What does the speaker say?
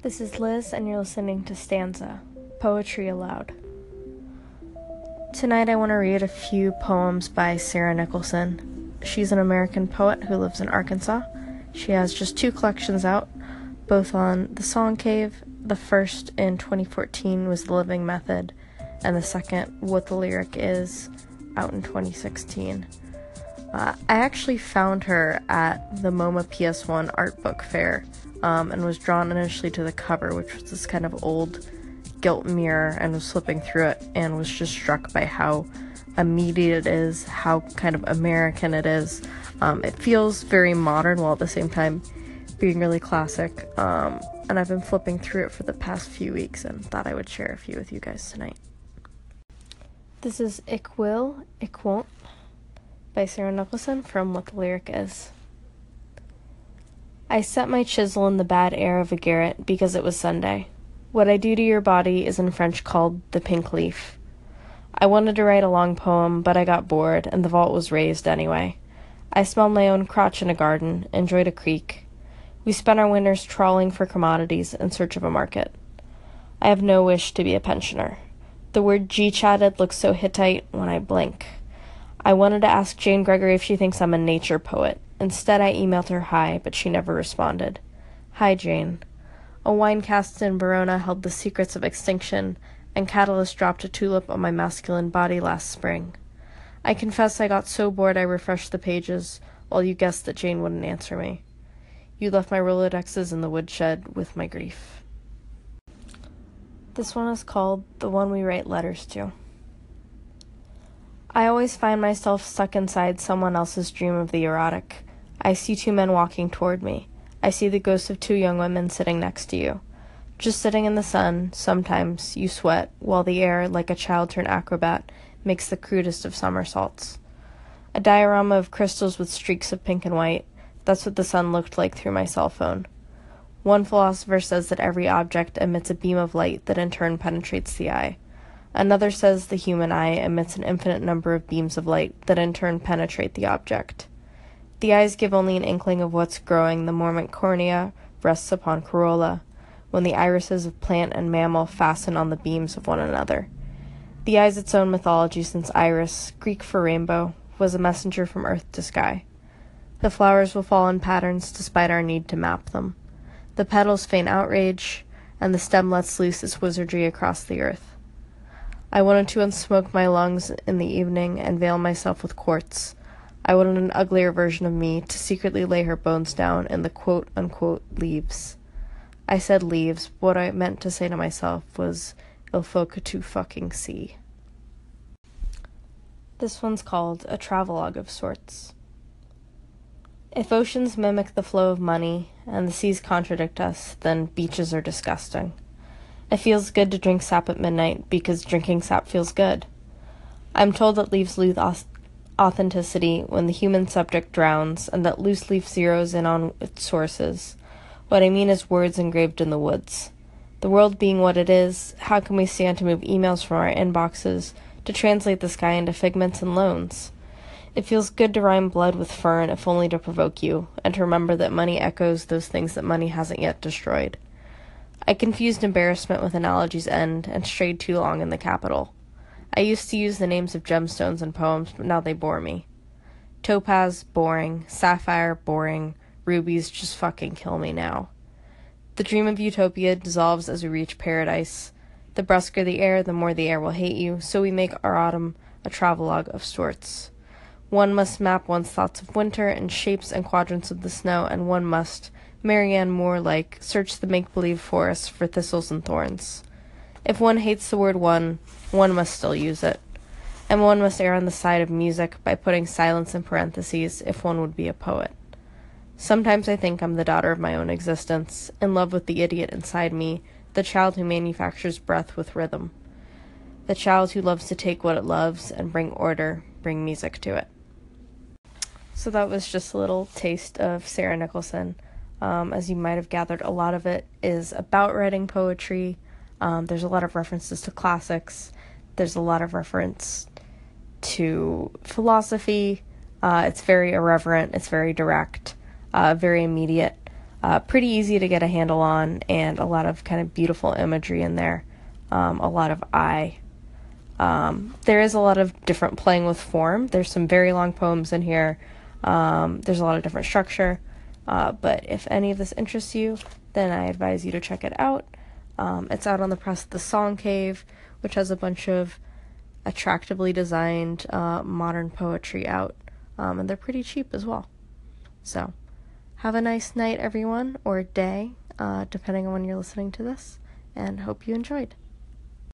This is Liz, and you're listening to Stanza, Poetry Aloud. Tonight I want to read a few poems by Sarah Nicholson. She's an American poet who lives in Arkansas. She has just 2 collections out, both on The Song Cave. The first in 2014 was The Living Method, and the second, What the Lyric Is, out in 2016. I actually found her at the MoMA PS1 art book fair, and was drawn initially to the cover, which was this kind of old gilt mirror, and was flipping through it and was just struck by how immediate it is, how kind of American it is. It feels very modern while at the same time being really classic, and I've been flipping through it for the past few weeks and thought I would share a few with you guys tonight. This is Ich Will, Ich Won't by Sarah Nicholson from What the Lyric Is. I set my chisel in the bad air of a garret because it was Sunday. What I do to your body is in French called the pink leaf. I wanted to write a long poem, but I got bored, and the vault was raised anyway. I smelled my own crotch in a garden, enjoyed a creek. We spent our winters trawling for commodities in search of a market. I have no wish to be a pensioner. The word G-chatted looks so Hittite when I blink. I wanted to ask Jane Gregory if she thinks I'm a nature poet. Instead, I emailed her hi, but she never responded. Hi, Jane. A wine cask in Verona held the secrets of extinction, and Catalyst dropped a tulip on my masculine body last spring. I confess I got so bored I refreshed the pages, while you guessed that Jane wouldn't answer me. You left my Rolodexes in the woodshed with my grief. This one is called The One We Write Letters To. I always find myself stuck inside someone else's dream of the erotic. I see 2 men walking toward me. I see the ghosts of 2 young women sitting next to you. Just sitting in the sun, sometimes, you sweat, while the air, like a child-turned acrobat, makes the crudest of somersaults. A diorama of crystals with streaks of pink and white. That's what the sun looked like through my cell phone. One philosopher says that every object emits a beam of light that in turn penetrates the eye. Another says the human eye emits an infinite number of beams of light that in turn penetrate the object. The eyes give only an inkling of what's growing the moment cornea rests upon corolla, when the irises of plant and mammal fasten on the beams of one another. The eye's its own mythology, since iris, Greek for rainbow, was a messenger from earth to sky. The flowers will fall in patterns despite our need to map them. The petals feign outrage, and the stem lets loose its wizardry across the earth. I wanted to unsmoke my lungs in the evening and veil myself with quartz. I wanted an uglier version of me to secretly lay her bones down in the quote-unquote leaves. I said leaves, but what I meant to say to myself was, il faut que tu fucking see. This one's called a travelogue of sorts. If oceans mimic the flow of money, and the seas contradict us, then beaches are disgusting. It feels good to drink sap at midnight because drinking sap feels good. I'm told that leaves lose authenticity when the human subject drowns, and that loose leaf zeroes in on its sources. What I mean is words engraved in the woods. The world being what it is, how can we stand to move emails from our inboxes to translate the sky into figments and loans? It feels good to rhyme blood with fern, if only to provoke you, and to remember that money echoes those things that money hasn't yet destroyed. I confused embarrassment with analogy's end, and strayed too long in the capital. I used to use the names of gemstones in poems, but now they bore me. Topaz, boring. Sapphire, boring. Rubies just fucking kill me now. The dream of utopia dissolves as we reach paradise. The brusquer the air, the more the air will hate you, so we make our autumn a travelogue of sorts. One must map one's thoughts of winter in shapes and quadrants of the snow, and one must, Marianne Moore-like, search the make-believe forest for thistles and thorns. If one hates the word one must still use it. And one must err on the side of music by putting silence in parentheses if one would be a poet. Sometimes I think I'm the daughter of my own existence, in love with the idiot inside me, the child who manufactures breath with rhythm. The child who loves to take what it loves and bring order, bring music to it. So that was just a little taste of Sarah Nicholson. As you might have gathered, a lot of it is about writing poetry. There's a lot of references to classics. There's a lot of reference to philosophy. It's very irreverent. It's very direct, very immediate. Pretty easy to get a handle on, and a lot of kind of beautiful imagery in there. A lot of eye. There is a lot of different playing with form. There's some very long poems in here. There's a lot of different structure. But if any of this interests you, then I advise you to check it out. It's out on the press The Song Cave, which has a bunch of attractively designed modern poetry out. And they're pretty cheap as well. So, have a nice night, everyone, or day, depending on when you're listening to this, and hope you enjoyed.